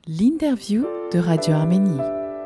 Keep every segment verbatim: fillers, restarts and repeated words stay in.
L'interview de Radio Arménie.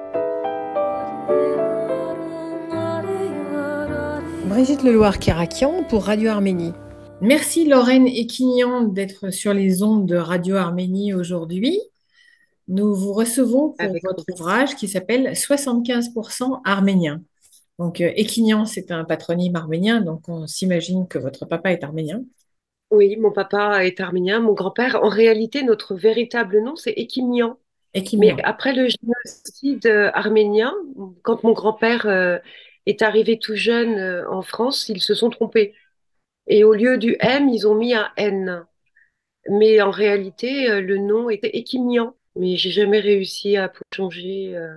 Brigitte Leloir-Kerakian pour Radio Arménie. Merci Lorraine Equignan d'être sur les ondes de Radio Arménie aujourd'hui. Nous vous recevons pour Avec votre ouvrage qui s'appelle soixante-quinze pour cent arménien. Donc euh, Equignan, c'est un patronyme arménien, donc on s'imagine que votre papa est arménien. Oui, mon papa est arménien, mon grand-père. En réalité, notre véritable nom, c'est Ekimian. Mais Equignan. après le génocide euh, arménien, quand mon grand-père euh, est arrivé tout jeune euh, en France, ils se sont trompés. Et au lieu du M, ils ont mis un N. Mais en réalité, euh, le nom était Ekimian. Mais j'ai jamais réussi à changer euh,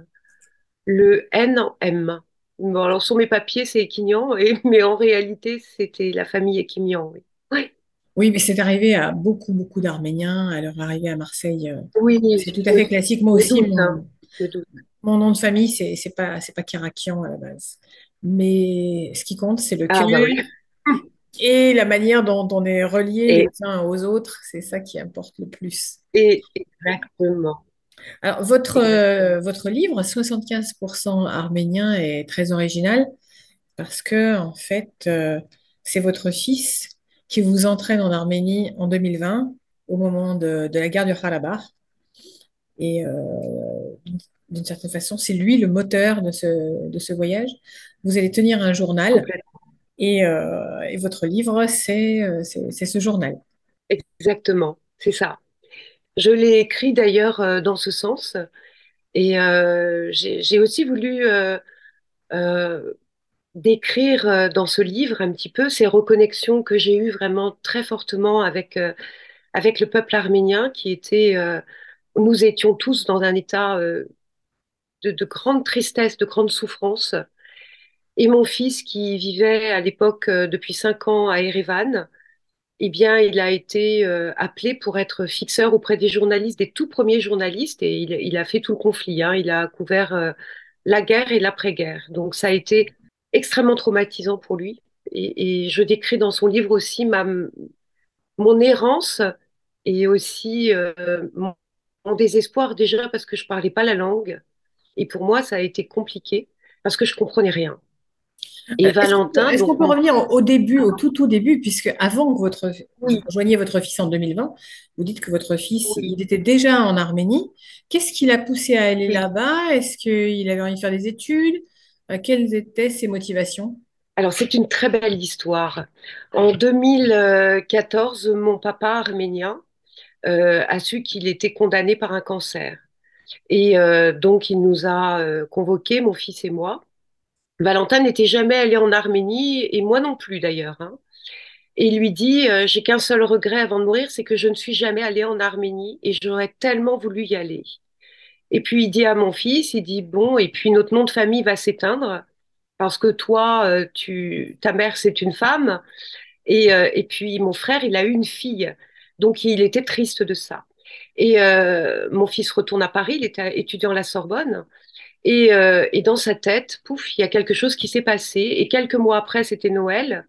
le N en M. Bon, alors sur mes papiers, c'est Ekimian, et, mais en réalité, c'était la famille Ekimian. Oui. Ouais. Oui, mais c'est arrivé à beaucoup, beaucoup d'Arméniens à leur arrivée à Marseille. euh, Oui, C'est tout je à me, fait classique. Moi je me aussi, doute, hein, mon, je me doute. Mon nom de famille, c'est c'est pas c'est pas Kerakian à la base. Mais ce qui compte, c'est le cœur Ah bah oui. et la manière dont on est reliés les Et, uns aux autres. C'est ça qui importe le plus. et exactement, Alors, votre, exactement. euh, votre livre, soixante-quinze pour cent arménien, est très original parce que, en fait, euh, c'est votre fils qui vous entraîne en Arménie en deux mille vingt, au moment de, de la guerre du Karabakh. Et euh, d'une certaine façon, c'est lui le moteur de ce, de ce voyage. Vous allez tenir un journal Complètement. et, euh, et votre livre, c'est euh, c'est c'est ce journal. Exactement, c'est ça. Je l'ai écrit d'ailleurs euh, dans ce sens. Et euh, j'ai j'ai aussi voulu euh, euh, décrire euh, dans ce livre un petit peu ces reconnexions que j'ai eues vraiment très fortement avec, euh, avec le peuple arménien qui était, euh, nous étions tous dans un état euh, de, de grande tristesse, de grande souffrance. Et mon fils, qui vivait à l'époque euh, depuis cinq ans à Erevan, eh bien, il a été euh, appelé pour être fixeur auprès des journalistes, des tout premiers journalistes, et il, il a fait tout le conflit, hein. Il a couvert euh, la guerre et l'après-guerre. Donc, ça a été extrêmement traumatisant pour lui. Et, et je décris dans son livre aussi ma, mon errance et aussi euh, mon, mon désespoir déjà parce que je parlais pas la langue. Et pour moi, ça a été compliqué parce que je comprenais rien. Et Euh, Est-ce qu'on peut, Valentin, est-ce qu'on donc peut mon... revenir au au début, au tout tout début, puisque avant que votre, vous Oui, rejoigniez votre fils en deux mille vingt, vous dites que votre fils, oui, il était déjà en Arménie. Qu'est-ce qui l'a poussé à aller oui. là-bas? Est-ce qu'il avait envie de faire des études? Euh, Quelles étaient ses motivations? Alors, c'est une très belle histoire. En deux mille quatorze, mon papa arménien euh, a su qu'il était condamné par un cancer. Et euh, donc, il nous a euh, convoqués, mon fils et moi. Valentin n'était jamais allé en Arménie, et moi non plus d'ailleurs, hein. Et il lui dit, euh, j'ai qu'un seul regret avant de mourir, c'est que je ne suis jamais allé en Arménie et j'aurais tellement voulu y aller. Et puis il dit à mon fils, il dit, bon, et puis notre nom de famille va s'éteindre parce que toi, euh, tu, ta mère, c'est une femme. Et, euh, et puis mon frère, il a eu une fille. Donc il était triste de ça. Et euh, mon fils retourne à Paris, il était étudiant à la Sorbonne. Et, euh, et dans sa tête, pouf, il y a quelque chose qui s'est passé. Et quelques mois après, c'était Noël.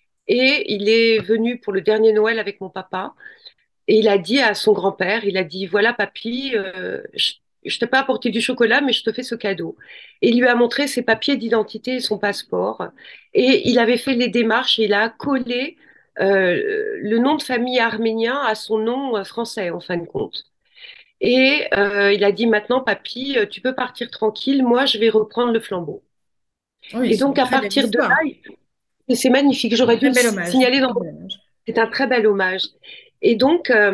Et il est venu pour le dernier Noël avec mon papa. Et il a dit à son grand-père, il a dit, voilà, papy, euh, je, je t'ai pas apporté du chocolat, mais je te fais ce cadeau. Et il lui a montré ses papiers d'identité et son passeport. Et il avait fait les démarches et il a collé euh, le nom de famille arménien à son nom euh, français, en fin de compte. Et euh, il a dit, maintenant, papy, euh, tu peux partir tranquille, moi, je vais reprendre le flambeau. Oui, Et c'est donc, une à très belle partir de histoire. là, il- c'est magnifique, Un j'aurais dû très le bel hommage. signaler dans... Très bel hommage. C'est un très bel hommage. Et donc, euh,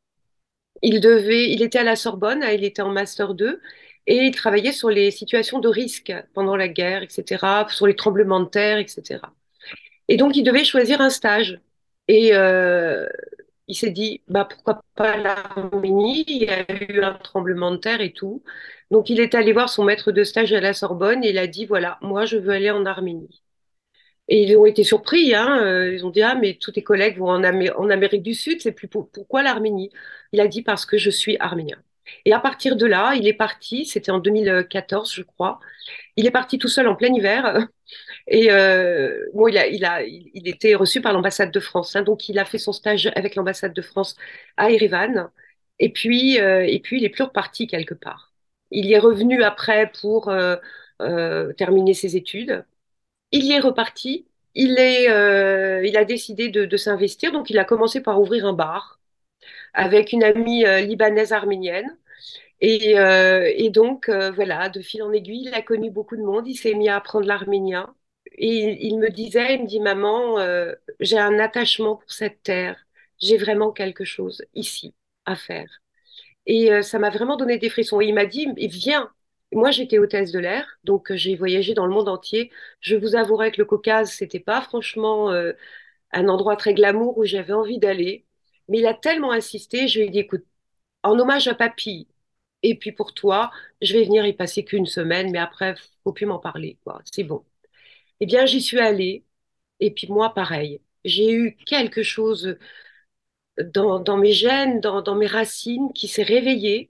il devait, il était à la Sorbonne, hein, il était en master deux, et il travaillait sur les situations de risque pendant la guerre, et cetera, sur les tremblements de terre, et cetera. Et donc, il devait choisir un stage. Et euh, il s'est dit, bah, pourquoi pas l'Arménie? Il y a eu un tremblement de terre et tout. Donc, il est allé voir son maître de stage à la Sorbonne et il a dit, voilà, moi, je veux aller en Arménie. Et ils ont été surpris, hein. euh, Ils ont dit, ah, mais tous tes collègues vont en, Amé- en Amérique du Sud, c'est plus pour- pourquoi l'Arménie? Il a dit, parce que je suis arménien. Et à partir de là, il est parti, c'était en deux mille quatorze, je crois. Il est parti tout seul en plein hiver. Et euh, bon, il a, il a, il, il était reçu par l'ambassade de France, hein. Donc, il a fait son stage avec l'ambassade de France à Erevan. Et puis, euh, et puis, il est plus reparti quelque part. Il y est revenu après pour euh, euh, terminer ses études. Il y est reparti. Il est, euh, il a décidé de, de s'investir. Donc, il a commencé par ouvrir un bar avec une amie euh, libanaise arménienne. Et, euh, et donc, euh, voilà, de fil en aiguille, il a connu beaucoup de monde. Il s'est mis à apprendre l'arménien. Et il me disait, il me dit, maman, euh, j'ai un attachement pour cette terre. J'ai vraiment quelque chose ici à faire. Et euh, ça m'a vraiment donné des frissons. Et il m'a dit, mais viens. Moi, j'étais hôtesse de l'air, donc euh, j'ai voyagé dans le monde entier. Je vous avouerai que le Caucase, c'était pas franchement euh, un endroit très glamour où j'avais envie d'aller. Mais il a tellement insisté, je lui ai dit, écoute, en hommage à papy, et puis pour toi, je vais venir y passer qu'une semaine, mais après, faut plus m'en parler, quoi. C'est bon. Eh bien, j'y suis allée, et puis moi, pareil. J'ai eu quelque chose dans, dans mes gènes, dans, dans mes racines qui s'est réveillé.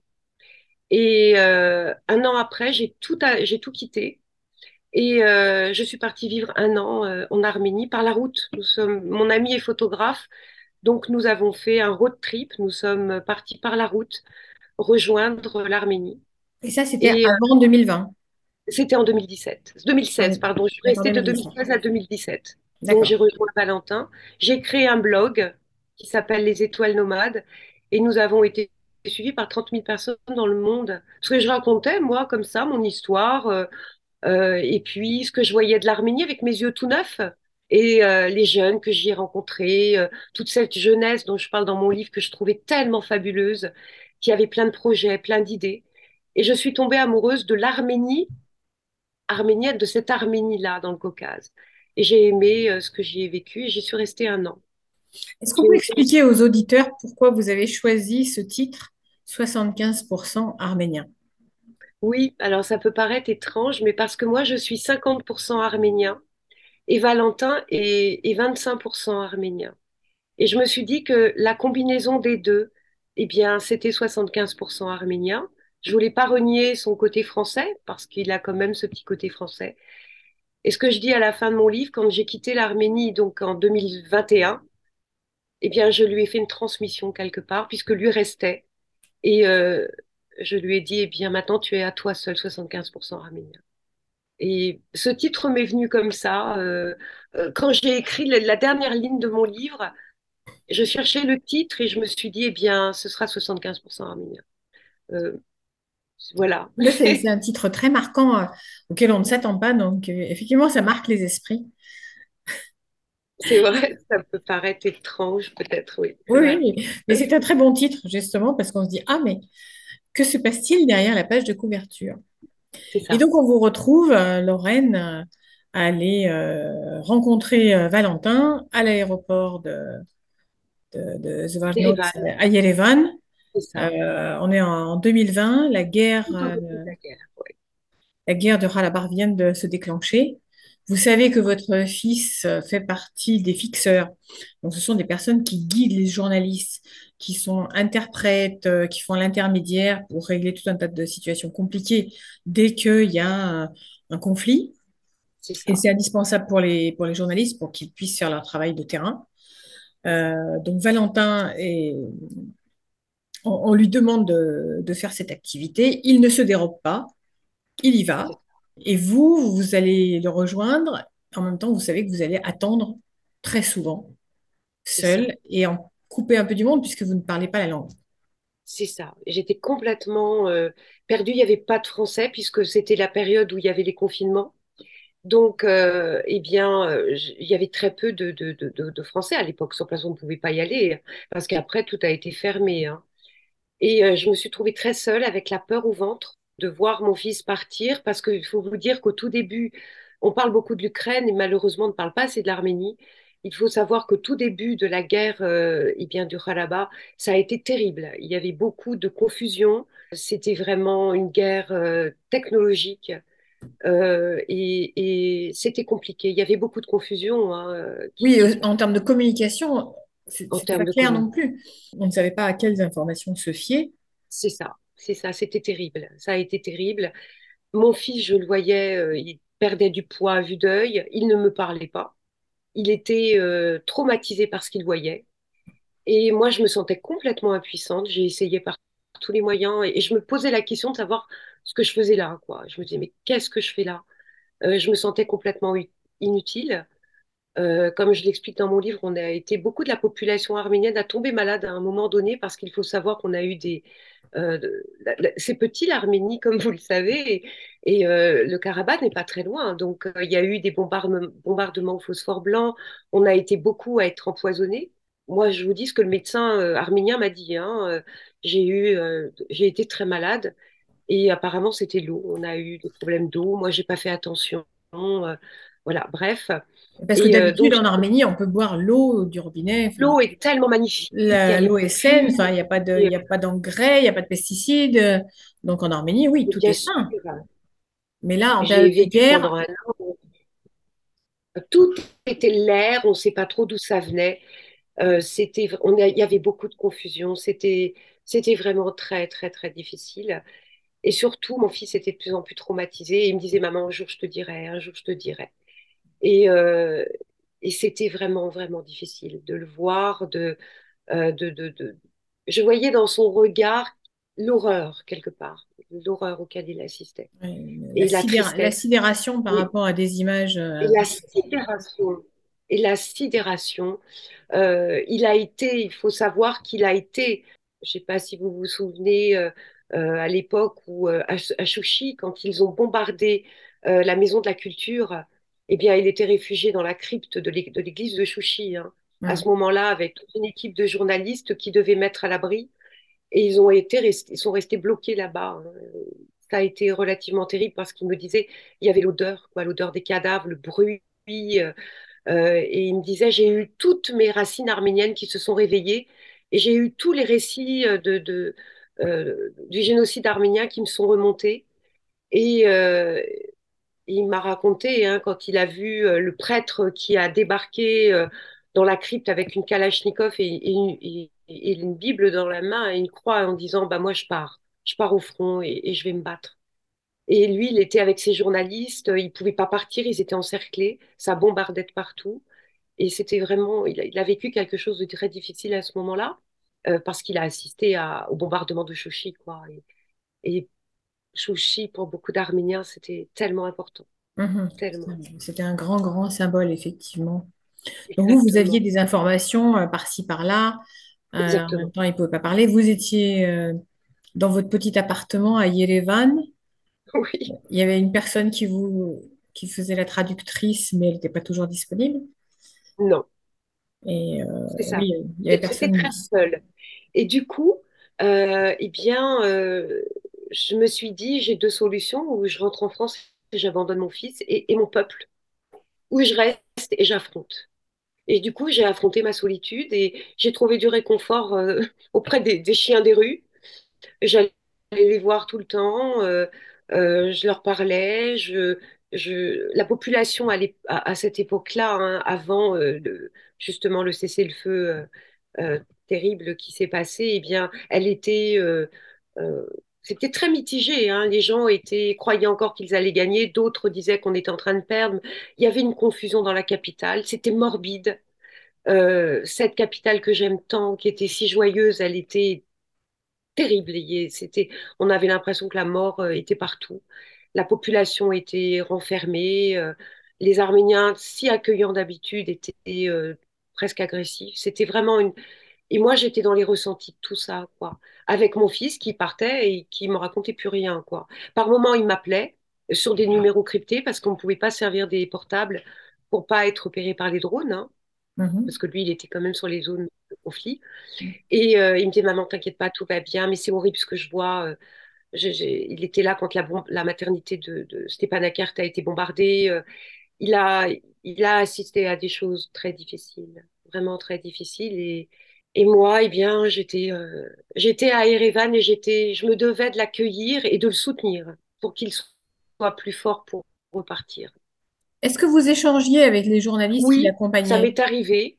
Et euh, un an après, j'ai tout, à- j'ai tout quitté. Et euh, je suis partie vivre un an euh, en Arménie par la route. Nous sommes, mon ami est photographe, donc nous avons fait un road trip. Nous sommes partis par la route rejoindre l'Arménie. Et ça, c'était Et euh, avant deux mille vingt. c'était en deux mille dix-sept, deux mille seize, Oui, pardon. Je suis d'accord, restée de deux mille dix-sept. deux mille seize à deux mille dix-sept. Donc D'accord. j'ai rejoint Valentin. J'ai créé un blog qui s'appelle Les Étoiles Nomades et nous avons été suivis par trente mille personnes dans le monde. Ce que je racontais, moi, comme ça, mon histoire, euh, euh, et puis ce que je voyais de l'Arménie avec mes yeux tout neufs, et euh, les jeunes que j'y ai rencontrés, euh, toute cette jeunesse dont je parle dans mon livre que je trouvais tellement fabuleuse, qui avait plein de projets, plein d'idées. Et je suis tombée amoureuse de l'Arménie arménienne, de cette Arménie-là dans le Caucase. Et j'ai aimé euh, ce que j'y ai vécu et j'y suis restée un an. Est-ce qu'on J'ai- peut expliquer aux auditeurs pourquoi vous avez choisi ce titre soixante-quinze pour cent arménien? Oui, alors ça peut paraître étrange, mais parce que moi je suis cinquante pour cent arménien et Valentin est, est vingt-cinq pour cent arménien. Et je me suis dit que la combinaison des deux, eh bien, c'était soixante-quinze pour cent arménien. Je voulais pas renier son côté français, parce qu'il a quand même ce petit côté français. Et ce que je dis à la fin de mon livre, quand j'ai quitté l'Arménie, donc en deux mille vingt et un, eh bien, je lui ai fait une transmission quelque part, puisque lui restait. Et euh, je lui ai dit, eh bien, maintenant, tu es à toi seul, soixante-quinze pour cent arménien. Et ce titre m'est venu comme ça. euh, euh, quand j'ai écrit la, la dernière ligne de mon livre, je cherchais le titre et je me suis dit, eh bien, ce sera soixante-quinze pour cent arménien. Euh, voilà. Là, c'est c'est un titre très marquant euh, auquel on ne s'attend pas. Donc, euh, effectivement, ça marque les esprits. C'est vrai, ça peut paraître étrange, peut-être, oui, c'est Oui, vrai. oui, mais mais c'est un très bon titre, justement, parce qu'on se dit, ah, mais que se passe-t-il derrière la page de couverture? C'est Et ça, donc, on vous retrouve, euh, Lorraine, euh, à aller euh, rencontrer euh, Valentin à l'aéroport de, de, de Zvartnots Téléval, à Yerevan. c'est ça. Euh, on est en, en deux mille vingt, la guerre, Tout au euh, début de la guerre, ouais. la guerre de Ralabar vient de se déclencher. Vous savez que votre fils euh, fait partie des fixeurs. Donc, ce sont des personnes qui guident les journalistes, qui sont interprètes, euh, qui font l'intermédiaire pour régler tout un tas de situations compliquées dès qu'il y a un, un conflit. C'est Et ça, c'est indispensable pour les, pour les journalistes pour qu'ils puissent faire leur travail de terrain. Euh, donc, Valentin est on, on lui demande de, de faire cette activité, il ne se dérobe pas, il y va, c'est et vous, vous allez le rejoindre. En même temps, vous savez que vous allez attendre très souvent, c'est ça. seul, et en couper un peu du monde puisque vous ne parlez pas la langue. C'est ça. J'étais complètement euh, perdue. Il n'y avait pas de français puisque c'était la période où il y avait les confinements. Donc, euh, eh bien, euh, j- il y avait très peu de, de, de, de- de Français à l'époque. Sur place, on ne pouvait pas y aller hein, parce qu'après, tout a été fermé, hein. Et euh, je me suis trouvée très seule avec la peur au ventre de voir mon fils partir parce qu'il faut vous dire qu'au tout début, on parle beaucoup de l'Ukraine et malheureusement, on ne parle pas assez de l'Arménie. Il faut savoir qu'au tout début de la guerre euh, eh bien, du Karabakh, ça a été terrible. Il y avait beaucoup de confusion. C'était vraiment une guerre euh, technologique euh, et, et c'était compliqué. Il y avait beaucoup de confusion hein, euh, qui, Oui, qui euh, se passait en termes de communication, c'est- en c'était pas termes de clair non communication. plus. On ne savait pas à quelles informations se fier. C'est ça, c'est ça, c'était terrible. Ça a été terrible. Mon fils, je le voyais, euh, il perdait du poids à vue d'œil, il ne me parlait pas. Il était euh, traumatisé par ce qu'il voyait. Et moi, je me sentais complètement impuissante. J'ai essayé par tous les moyens et, et je me posais la question de savoir ce que je faisais là, quoi. Je me disais, mais qu'est-ce que je fais là? Euh, je me sentais complètement u- inutile. Euh, comme je l'explique dans mon livre, on a été beaucoup de la population arménienne à tomber malade à un moment donné parce qu'il faut savoir qu'on a eu des euh, de- la- la- c'est petit l'Arménie comme vous le savez et, et, euh, le Karabakh n'est pas très loin donc euh, il y a eu des bombardements, bombardements au phosphore blanc. On a été beaucoup à être empoisonnés. Moi, je vous dis ce que le médecin euh, arménien m'a dit, hein. Euh, j'ai eu euh, j'ai été très malade et apparemment c'était l'eau. On a eu des problèmes d'eau. Moi, j'ai pas fait attention. Euh, voilà, bref. Parce que Et euh, d'habitude, donc, en Arménie, on peut boire l'eau du robinet. Enfin, l'eau est tellement magnifique, la- elle l'eau est est saine, pure. enfin, il n'y a pas de, il y a pas d'engrais, il n'y a pas de pesticides. Donc en Arménie, oui, Et tout est bien sûr, sain. Mais là, en j'ai période de vécu guerre, pendant un an. Tout était l'air, on ne sait pas trop d'où ça venait. Euh, c'était, on a- il y avait beaucoup de confusion. C'était, c'était vraiment très, très, très difficile. Et surtout, mon fils était de plus en plus traumatisé. Et il me disait, maman, un jour je te dirai, un jour je te dirai. Et, euh, et c'était vraiment, vraiment difficile de le voir, de, euh, de, de, de- Je voyais dans son regard l'horreur quelque part, l'horreur auquel il assistait ouais, la et la sidéra- la tristesse. sidération par rapport à des images. Et euh, la sidération, et la sidération, euh, il a été, il faut savoir qu'il a été, je ne sais pas si vous vous souvenez, euh, euh, à l'époque où euh, à, à Chouchi, quand ils ont bombardé euh, la maison de la culture, eh bien, il était réfugié dans la crypte de l'é- de l'église de Chouchi, hein, à hum, ce moment-là, avec toute une équipe de journalistes qui devaient mettre à l'abri, et ils ont été restés, ils sont restés bloqués là-bas, hein. Ça a été relativement terrible parce qu'il me disait, il y avait l'odeur, quoi, l'odeur des cadavres, le bruit. euh, euh, et il me disait, j'ai eu toutes mes racines arméniennes qui se sont réveillées et j'ai eu tous les récits euh, de, de, euh, du génocide arménien qui me sont remontés. Et euh, il m'a raconté, hein, quand il a vu euh, le prêtre qui a débarqué euh, dans la crypte avec une kalachnikov et, et une, et- et une Bible dans la main et une croix en disant, bah, moi je pars, je pars au front et, et je vais me battre. Et lui, il était avec ses journalistes, il ne pouvait pas partir, ils étaient encerclés, ça bombardait de partout. Et c'était vraiment, il a, il a vécu quelque chose de très difficile à ce moment-là, euh, parce qu'il a assisté à- au bombardement de Chouchi, quoi. Et, et Chouchi, pour beaucoup d'Arméniens, c'était tellement important, hum, tellement. hum. C'était un grand, grand symbole, effectivement. Donc vous, vous aviez Exactement, des informations euh, par-ci, par-là. Euh, en même exactement. temps, il ne pouvait pas parler. Vous étiez euh, dans votre petit appartement à Yerevan. Oui, Il y avait une personne qui vous qui faisait la traductrice, mais elle n'était pas toujours disponible. non, Et euh, c'est ça. oui, il y avait J'étais personne. très seule. Et du coup, euh, eh bien, euh, je me suis dit, j'ai deux solutions, ou je rentre en France et j'abandonne mon fils et, et mon peuple, ou je reste et j'affronte. Et du coup, j'ai affronté ma solitude et j'ai trouvé du réconfort euh, auprès des, des chiens des rues. J'allais les voir tout le temps, euh, euh, je leur parlais. Je, je, la population à, l'ép- à- à cette époque-là, hein, avant euh, le- justement le cessez-le-feu euh, euh, terrible qui s'est passé, eh bien, elle était, euh, euh, c'était très mitigé, hein. Les gens étaient, croyaient encore qu'ils allaient gagner, d'autres disaient qu'on était en train de perdre. Il y avait une confusion dans la capitale, c'était morbide. Euh, cette capitale que j'aime tant, qui était si joyeuse, elle était terrible. Et c'était, on avait l'impression que la mort euh, était partout. La population était renfermée. Euh, les Arméniens, si accueillants d'habitude, étaient euh, presque agressifs. C'était vraiment une. Et moi, j'étais dans les ressentis de tout ça, quoi. Avec mon fils qui partait et qui me racontait plus rien, quoi. Par moments, il m'appelait sur des numéros cryptés parce qu'on ne pouvait pas servir des portables pour pas être repéré par les drones, hein, Mhm. parce que lui, il était quand même sur les zones de conflit. Et euh, il me dit, maman, t'inquiète pas, tout va bien, mais c'est horrible ce que je vois. Euh, j'ai- j'ai- Il était là quand la, bom- la maternité de, de Stepanakert a été bombardée. Euh, il a, il a assisté à des choses très difficiles, vraiment très difficiles. Et, et moi, eh bien, j'étais euh, j'étais à Erevan et j'étais, je me devais de l'accueillir et de le soutenir pour qu'il soit plus fort pour repartir. Est-ce que vous échangiez avec les journalistes qui Oui, ça l'accompagnaient? m'est arrivé.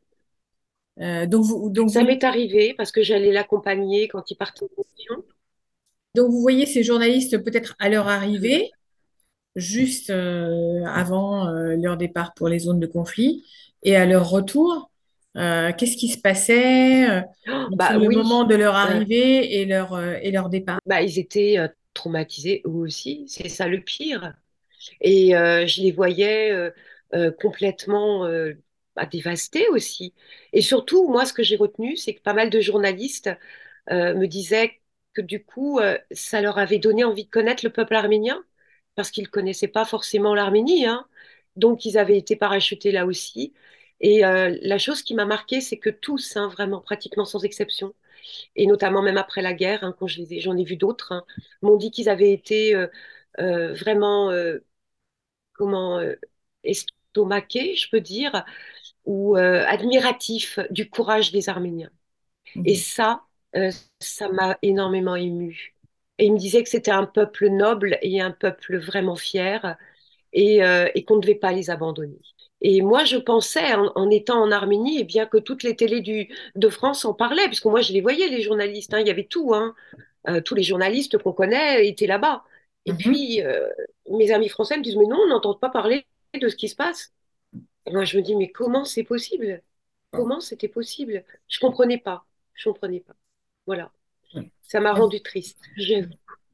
Euh, donc vous, donc vous, Ça m'est arrivé parce que j'allais l'accompagner quand il partait en mission. donc vous voyez ces journalistes peut-être à leur arrivée, juste euh, avant euh, leur départ pour les zones de conflit, et à leur retour. Euh, qu'est-ce qui se passait euh, Oh, entre bah le oui, moment de leur euh, arrivée et leur, euh, et leur départ? bah, ils étaient euh, traumatisés eux aussi, c'est ça le pire. Et euh, je les voyais euh, euh, complètement euh, bah, dévastés aussi. Et surtout, moi, ce que j'ai retenu, c'est que pas mal de journalistes euh, me disaient que du coup, euh, ça leur avait donné envie de connaître le peuple arménien, parce qu'ils ne connaissaient pas forcément l'Arménie, hein. Donc, ils avaient été parachutés là aussi. Et euh, la chose qui m'a marquée, c'est que tous, hein, vraiment, pratiquement sans exception, et notamment même après la guerre, hein, quand je les ai- j'en ai vu d'autres, hein, m'ont dit qu'ils avaient été euh, euh, vraiment euh, comment euh, estomaqué, je peux dire, ou euh, admiratif du courage des Arméniens. Et Mhm. ça, euh, ça m'a énormément émue. Et il me disait que c'était un peuple noble et un peuple vraiment fier et, euh, et qu'on ne devait pas les abandonner. Et moi, je pensais, en, en étant en Arménie, eh bien que toutes les télés du, de France en parlaient, puisque moi, je les voyais, les journalistes, hein, il y avait tout, hein. Euh, tous les journalistes qu'on connaît étaient là-bas. Et Mhm. puis, euh, mes amis français me disent, mais non, on n'entend pas parler de ce qui se passe. Et moi, je me dis, mais comment c'est possible? Comment c'était possible? Je comprenais pas. Je comprenais pas. Voilà. Ça m'a rendu triste. Je-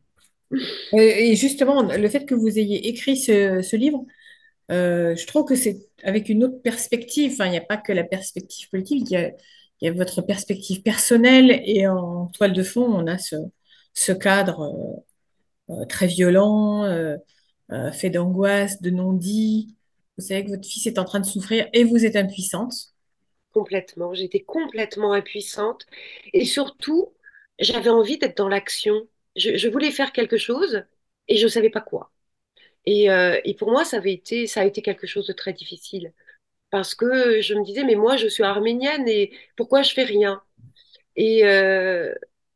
Et et justement, le fait que vous ayez écrit ce, ce livre, euh, je trouve que c'est avec une autre perspective. Enfin, il n'y a pas que la perspective politique, il y a, il y a votre perspective personnelle et en toile de fond, on a ce, ce cadre euh, euh, très violent, euh, euh, fait d'angoisse, de non-dit. Vous savez que votre fils est en train de souffrir et vous êtes impuissante. Complètement. J'étais complètement impuissante. Et surtout, j'avais envie d'être dans l'action. Je, je voulais faire quelque chose et je ne savais pas quoi. Et, euh, et pour moi, ça avait été, ça a été quelque chose de très difficile. Parce que je me disais, mais moi, je suis arménienne et pourquoi je fais rien? Et, euh,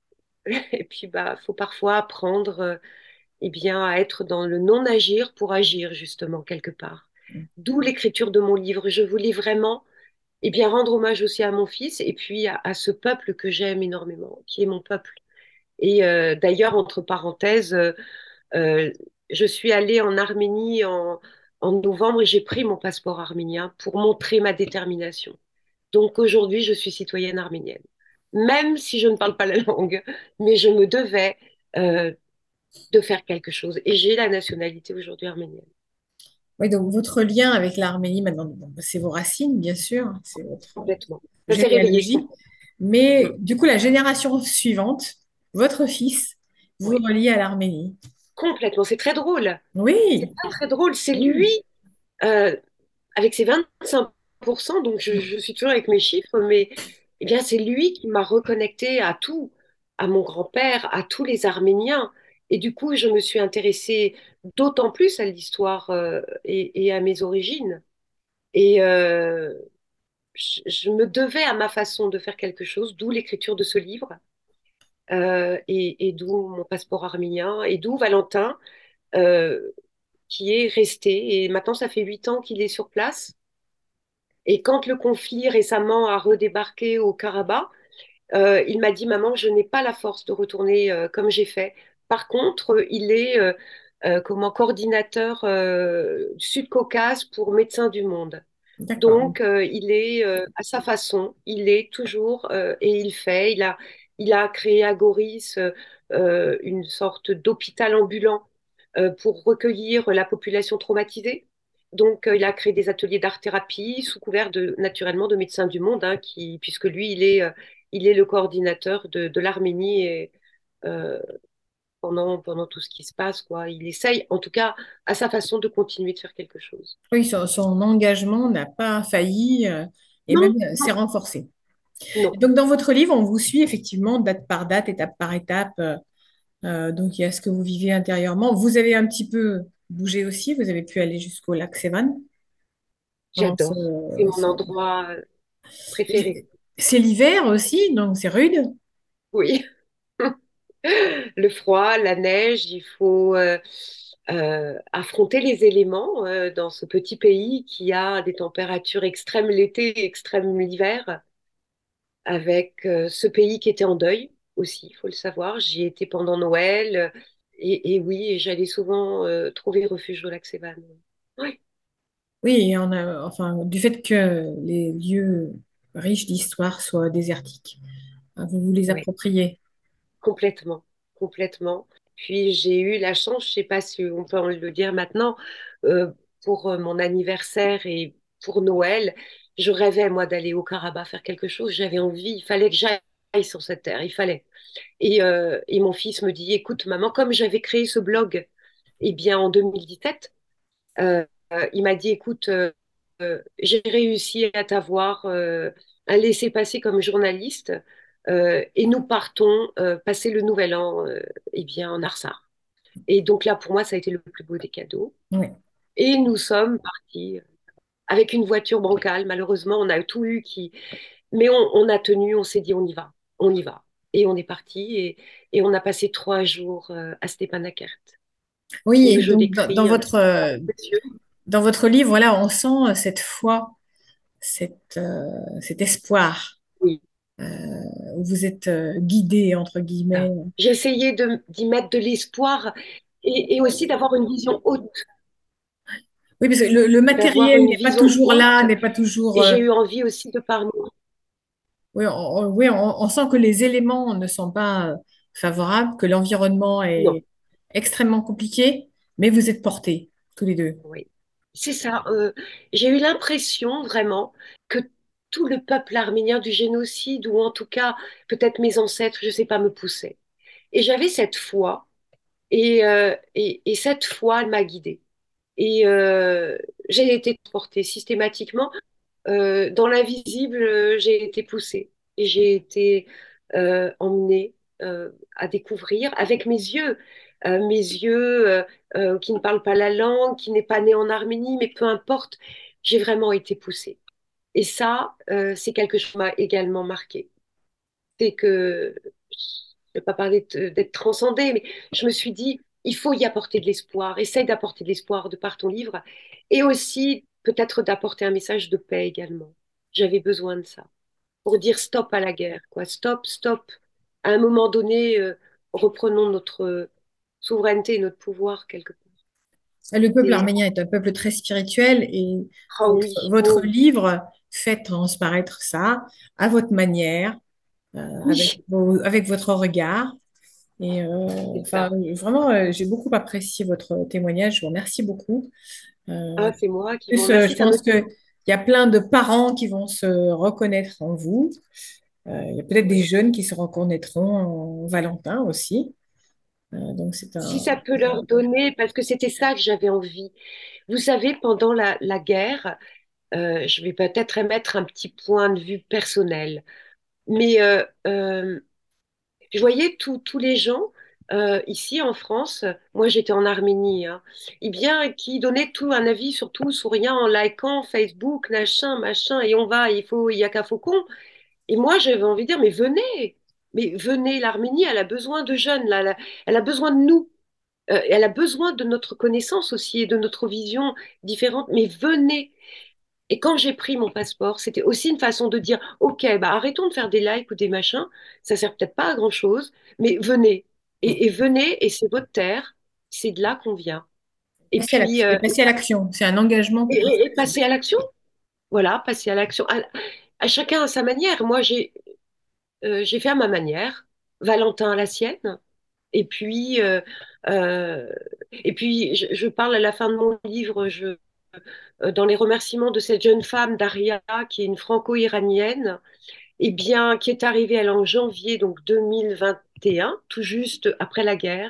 et puis, bah, faut parfois apprendre, euh, eh bien, à être dans le non-agir pour agir, justement, quelque part. D'où l'écriture de mon livre. Je voulais vraiment, eh bien, rendre hommage aussi à mon fils et puis à, à ce peuple que j'aime énormément, qui est mon peuple. Et euh, d'ailleurs, entre parenthèses, euh, euh, je suis allée en Arménie en, en novembre et j'ai pris mon passeport arménien pour montrer ma détermination. Donc aujourd'hui, je suis citoyenne arménienne, même si je ne parle pas la langue, mais je me devais euh, de faire quelque chose. Et j'ai la nationalité aujourd'hui arménienne. Oui, donc votre lien avec l'Arménie, maintenant, bon, c'est vos racines, bien sûr, hein, c'est votre Complètement. Ça s'est réveillé. généalogie. Mais du coup, la génération suivante, votre fils, vous Oui, relie à l'Arménie. complètement. C'est très drôle. C'est Oui, très, très drôle. C'est lui, oui. euh, avec ses vingt-cinq pour cent, donc je, je suis toujours avec mes chiffres, mais eh bien, c'est lui qui m'a reconnecté à tout, à mon grand-père, à tous les Arméniens. Et du coup, je me suis intéressée d'autant plus à l'histoire euh, et, et à mes origines. Et euh, je, je me devais à ma façon de faire quelque chose, d'où l'écriture de ce livre, euh, et, et d'où mon passeport arménien, et d'où Valentin, euh, qui est resté. Et maintenant, ça fait huit ans qu'il est sur place. Et quand le conflit récemment a redébarqué au Karabakh, euh, il m'a dit, maman, je n'ai pas la force de retourner euh, comme j'ai fait. Par contre, euh, il est euh, euh, comment coordinateur euh, Sud-Caucase pour Médecins du Monde. D'accord. Donc, euh, il est euh, à sa façon, il est toujours euh, et il fait. Il a, il a créé à Goris euh, euh, une sorte d'hôpital ambulant euh, pour recueillir la population traumatisée. Donc, euh, il a créé des ateliers d'art-thérapie sous couvert de, naturellement, de Médecins du Monde, hein, qui, puisque lui, il est, euh, il est le coordinateur de, de l'Arménie et, euh, pendant, pendant tout ce qui se passe, quoi. Il essaye, en tout cas, à sa façon, de continuer de faire quelque chose. Oui, son, son engagement n'a pas failli euh, et même Non, euh, s'est renforcé. non, Donc, dans votre livre, on vous suit effectivement date par date, étape par étape. euh, euh, donc, il y a ce que vous vivez intérieurement. Vous avez un petit peu bougé aussi. Vous avez pu aller jusqu'au lac Sévan pendant ce, j'adore. C'est mon ce- endroit euh, préféré. et c'est l'hiver aussi, donc c'est rude. Oui. Le froid, la neige, il faut euh, euh, affronter les éléments euh, dans ce petit pays qui a des températures extrêmes l'été et extrêmes l'hiver, avec euh, ce pays qui était en deuil aussi, il faut le savoir. J'y étais pendant Noël euh, et, et oui, et j'allais souvent euh, trouver refuge au lac Sévan. Oui, Oui, et on a, enfin, du fait que les lieux riches d'histoire, soit désertiques. Hein, vous vous les Oui, appropriez. complètement, complètement. Puis j'ai eu la chance, je sais pas si on peut le dire maintenant, euh, pour euh, mon anniversaire et pour Noël, je rêvais moi d'aller au Karabakh faire quelque chose. J'avais envie, il fallait que j'aille sur cette terre, il fallait. Et, euh, et mon fils me dit, écoute maman, comme j'avais créé ce blog, eh bien en deux mille dix-sept, euh, euh, il m'a dit, écoute, euh, euh, j'ai réussi à t'avoir euh, un laissez-passer comme journaliste euh, et nous partons euh, passer le nouvel an euh, eh bien, en Artsakh. Et donc là, pour moi, ça a été le plus beau des cadeaux. Oui. Et nous sommes partis avec une voiture bancale. Malheureusement, on a tout eu qui... Mais on, on a tenu, on s'est dit, on y va, on y va. Et on est parti et, et on a passé trois jours euh, à Stepanakert, Oui, où et je donc dans, dans décris avec votre, euh, mes yeux. dans votre livre, voilà, on sent euh, cette foi, cette, euh, cet espoir. Oui. Euh, où vous êtes euh, guidé, entre guillemets. J'ai essayé de, d'y mettre de l'espoir et, et aussi d'avoir une vision haute, Oui, parce que le, le d'avoir matériel une n'est pas vision toujours là, haute. n'est pas toujours. Et euh, j'ai eu envie aussi de parler. oui, on, on- oui, on, on sent que les éléments ne sont pas euh, favorables, que l'environnement Non, est extrêmement compliqué, mais vous êtes portés, tous les deux. oui. C'est ça. Euh, j'ai eu l'impression vraiment que tout le peuple arménien du génocide, ou en tout cas peut-être mes ancêtres, je ne sais pas, me poussait. Et j'avais cette foi, et, euh, et, et cette foi, elle m'a guidée. Et euh, j'ai été portée systématiquement. Euh, dans l'invisible, euh, j'ai été poussée et j'ai été euh, emmenée euh, à découvrir avec mes yeux, euh, mes yeux euh, euh, qui ne parlent pas la langue, qui n'est pas né en Arménie, mais peu importe, j'ai vraiment été poussée. Et ça, euh, c'est quelque chose qui m'a également marqué. C'est que, je ne vais pas parler de- d'être transcendée, mais je me suis dit, il faut y apporter de l'espoir. Essaye d'apporter de l'espoir de par ton livre et aussi peut-être d'apporter un message de paix également. J'avais besoin de ça pour dire stop à la guerre, quoi. Stop, stop. À un moment donné, euh, reprenons notre souveraineté et notre pouvoir quelque part. Le peuple Et, arménien est un peuple très spirituel et ah votre, oui, votre oh livre fait transparaître ça à votre manière, euh, avec oui, vos- avec votre regard. Et euh, c'est enfin, ça. vraiment, euh, j'ai beaucoup apprécié votre témoignage. Je vous remercie beaucoup. Euh, Ah, c'est moi qui vous plus, euh, je remercie. Ça me pense qu'il y a plein de parents qui vont se reconnaître en vous. Euh, il y a peut-être des oui. jeunes qui se reconnaîtront en Valentin aussi. Euh, donc, c'est Si un. ça peut leur donner, parce que c'était ça que j'avais envie. Vous savez, pendant la, la guerre, euh, je vais peut-être émettre un petit point de vue personnel, mais euh, euh, je voyais tous tous les gens euh, ici en France, moi j'étais en Arménie, hein, eh bien, qui donnaient tout un avis sur tout, sur rien, en likant Facebook, machin, machin, et on va, il faut, il y a qu'à Faucon. Et moi j'avais envie de dire, mais venez, mais venez, l'Arménie, elle a besoin de jeunes, là, elle a, elle a besoin de nous. Euh, elle a besoin de notre connaissance aussi et de notre vision différente, mais venez. Et quand j'ai pris mon passeport, c'était aussi une façon de dire, OK, bah arrêtons de faire des likes ou des machins, ça sert peut-être pas à grand-chose, mais venez. Et, et venez, et c'est votre terre, c'est de là qu'on vient. Et Passer à puis, l'action. Et euh, passer à l'action. C'est un engagement et, pour passer à et- et l'action. passer à l'action. Voilà, passer à l'action. À, à chacun à sa manière. Moi, j'ai euh, j'ai fait à ma manière, Valentin à la sienne. Et puis, euh, euh, et puis je, je parle à la fin de mon livre, je, euh, dans les remerciements de cette jeune femme, Daria, qui est une franco-iranienne, et bien, qui est arrivée elle en janvier donc deux mille vingt et un, tout juste après la guerre,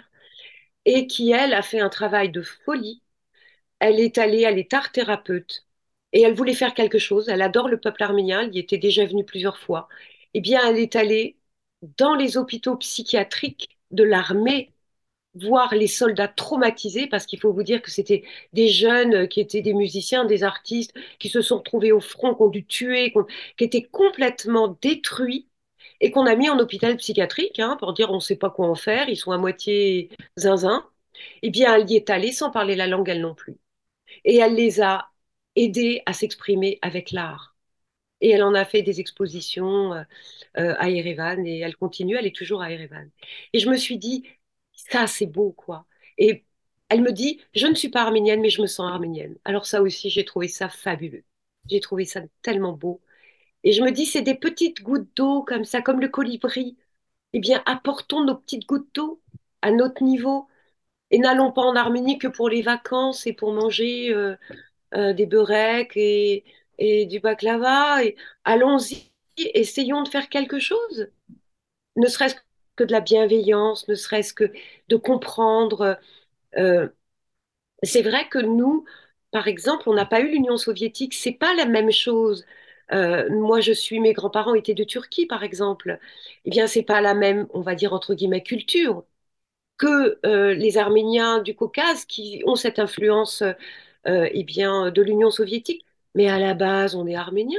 et qui, elle, a fait un travail de folie. Elle est allée, elle est art thérapeute, et elle voulait faire quelque chose. Elle adore le peuple arménien, elle y était déjà venue plusieurs fois. Eh bien, elle est allée dans les hôpitaux psychiatriques de l'armée voir les soldats traumatisés, parce qu'il faut vous dire que c'était des jeunes qui étaient des musiciens, des artistes, qui se sont retrouvés au front, qui ont dû tuer, qui, ont- qui étaient complètement détruits et qu'on a mis en hôpital psychiatrique hein, pour dire on ne sait pas quoi en faire, ils sont à moitié zinzin. Eh bien, elle y est allée sans parler la langue, elle non plus. Et elle les a aidés à s'exprimer avec l'art. Et elle en a fait des expositions euh, euh, à Erevan et elle continue, elle est toujours à Erevan. Et je me suis dit, ça c'est beau quoi. Et elle me dit, je ne suis pas arménienne mais je me sens arménienne. Alors ça aussi, j'ai trouvé ça fabuleux. J'ai trouvé ça tellement beau. Et je me dis, c'est des petites gouttes d'eau comme ça, comme le colibri. Eh bien, apportons nos petites gouttes d'eau à notre niveau. Et n'allons pas en Arménie que pour les vacances et pour manger euh, euh, des beureks et, et du baklava. Et allons-y, essayons de faire quelque chose, ne serait-ce que de la bienveillance, ne serait-ce que de comprendre. euh, c'est vrai que nous, par exemple, on n'a pas eu l'Union soviétique, c'est pas la même chose. Euh, moi, je suis, mes grands-parents étaient de Turquie, par exemple. Eh bien, c'est pas la même, on va dire entre guillemets, culture que euh, les Arméniens du Caucase qui ont cette influence, euh, eh bien, de l'Union soviétique. Mais à la base, on est arméniens,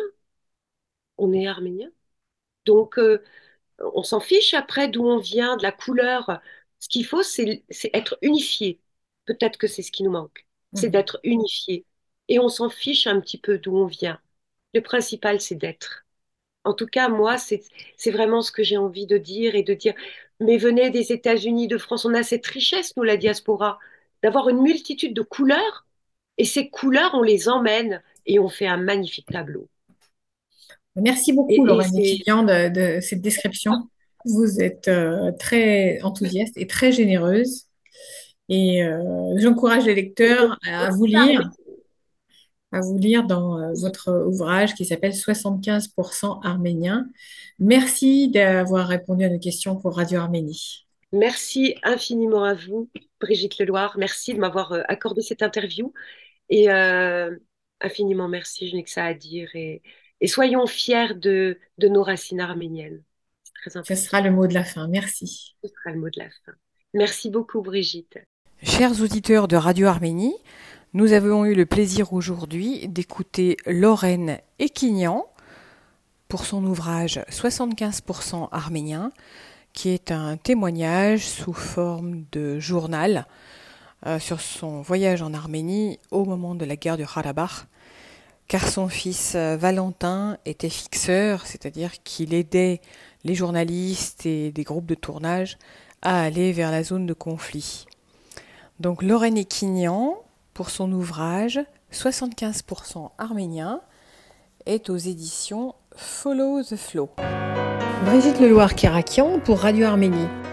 on est arméniens. Donc, euh, on s'en fiche après d'où on vient, de la couleur. Ce qu'il faut, c'est c'est être unifié. Peut-être que c'est ce qui nous manque, c'est Mhm. d'être unifié. Et on s'en fiche un petit peu d'où on vient. Le principal, c'est d'être. En tout cas, moi, c'est c'est vraiment ce que j'ai envie de dire et de dire, mais venez des États-Unis, de France, on a cette richesse, nous, la diaspora, d'avoir une multitude de couleurs, et ces couleurs, on les emmène et on fait un magnifique tableau. Merci beaucoup, Et, et Lorraine et c'est Kylian, de, de cette description. Vous êtes euh, très enthousiaste et très généreuse. Et euh, j'encourage les lecteurs à vous lire, à vous lire dans euh, votre ouvrage qui s'appelle soixante-quinze pour cent arménien. Merci d'avoir répondu à nos questions pour Radio Arménie. merci infiniment à vous, Brigitte Leloir. Merci de m'avoir euh, accordé cette interview. Et euh, infiniment merci, je n'ai que ça à dire. Et, et soyons fiers de, de nos racines arméniennes. C'est très Ce important. sera le mot de la fin. Merci. Ce sera le mot de la fin. Merci beaucoup, Brigitte. Chers auditeurs de Radio Arménie, nous avons eu le plaisir aujourd'hui d'écouter Lorraine Ekinian pour son ouvrage soixante-quinze pour cent arménien, qui est un témoignage sous forme de journal euh, sur son voyage en Arménie au moment de la guerre du Karabakh, car son fils euh, Valentin était fixeur, c'est-à-dire qu'il aidait les journalistes et des groupes de tournage à aller vers la zone de conflit. Donc Lorraine Ekinian, pour son ouvrage soixante-quinze pour cent arménien, est aux éditions Follow the Flow. Brigitte Leloir-Kerakian pour Radio Arménie.